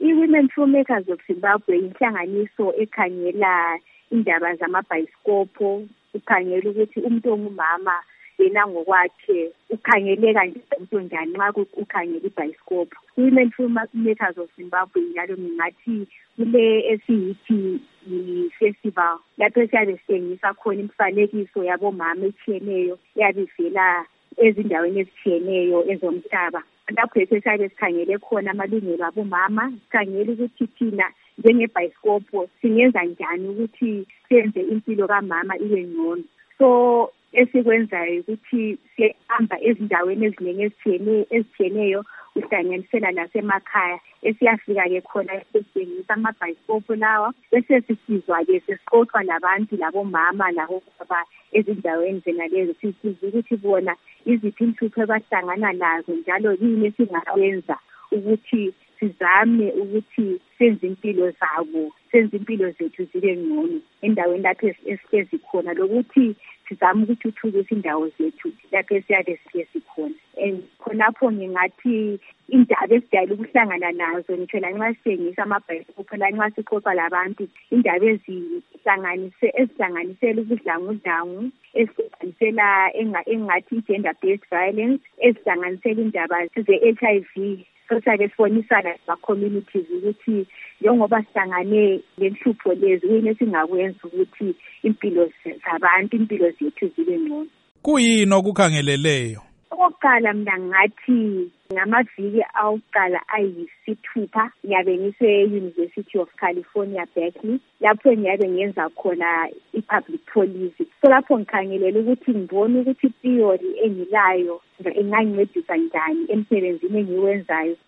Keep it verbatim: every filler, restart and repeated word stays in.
I-Women Filmmakers of Zimbabwe inhlanganiso ekhangela indaba zamabhayisikopho, ukhangela ukuthi umuntu ongumama yena ngokwakhe ukhangeleka nje njani nxa ukhangela ibhayisikopho. Women Filmmakers of Zimbabwe njalo ngingathi kule esiyithi i-festival lapho esiyabe sitshengisa khona imifanekiso yabomama etshiyeneyo yabivela ezindaweni ezitshiyeneyo ezomhlaba. Lapho esiyabe sikhangele khona amalungelo abomama, sikhangele ukuthi thina njengebhayisikopho singenza njani ukuthi senze impilo kamama ibe ngcono. So esikwenzayo ukuthi sihamba ezindaweni eziningi ezitshiyeneyo ezitshiyeneyo kuhlanganisela nasemakhaya. Esiyafika-ke khona sesitshengisa amabhayisikopho lawa, bese sisizwa-ke sesixoxa labantu labomama labobaba ezindaweni zenalezo, sisiza ukuthi bona iziphi inhlupho abahlangana nazo njalo yini esingakwenza ukuthi sizame ukuthi senze impilo zabo, senze impilo zethu zibe ngcono endaweni lapho esihlezi khona, lokuthi sizame ukuthuthukisa indawo zethu lapho esiyabe sikhona. And khonapho ngingathi indaba esidala ukuhlangana nazo ngitsho lanxa sitshengisa amabhayisikopho, lanxa sixoxa labantu, indaba ezihlanganise ezihlanganisela ubudlangudlangu, ezihlanganisela engathi gender based violence, ezihlanganisela indaba ze-H I V. Sosabe sibonisana nama-communities ukuthi njengoba sihlangane lenhlupho lezi kuyini esingakwenza ukuthi impilo zabantu, impilo zethu zibe ngcono. Kuyini okukhangeleleyo? Okokuqala mina ngathi ngamaviki awuqala ayisithupha ngiyabe ngise-University of California, Berkeley, lapho ngiyabe ngenza khona i-public policy. So lapho ngikhangelela ukuthi ngibone ukuthi theory engilayo ingangincedisa njani emsebenzini engiwenzayo.